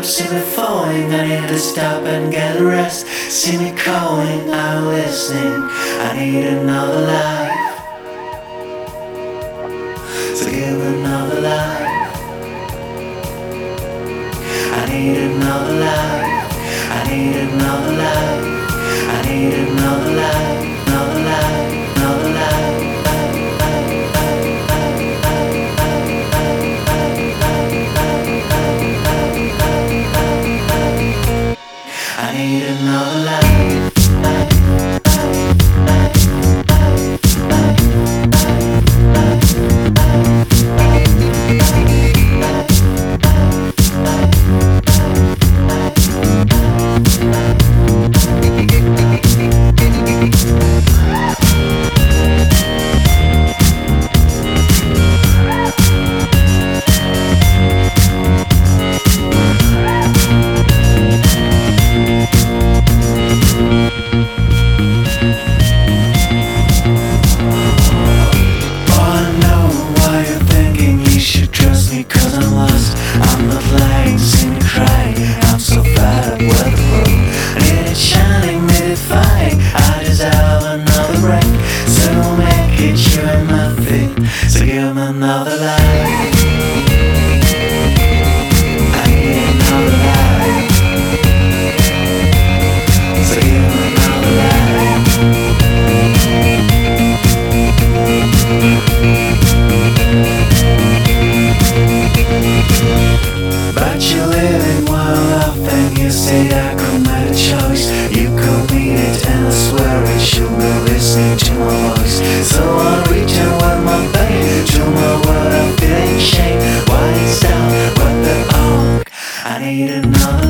up, see me falling. I need to stop and get a rest. See me calling, I'm listening. I need another life. So give another life. I need another life. I need another life. I need another life. Another life. Another life. I need another life. Cause I'm lost, I'm not lying, see me crying. I'm so fed up with the world. Need it shining, need it fighting. I deserve another break. So don't make it you and my feet. So give me another life. I need another life. So give me another life. But you're living while laughing. You say I could make a choice. You could meet it and I swear it. You'll be listening to my voice. So I'll reach out with my pain to my world. I'm feeling shame. Why it's down with the arc. I need another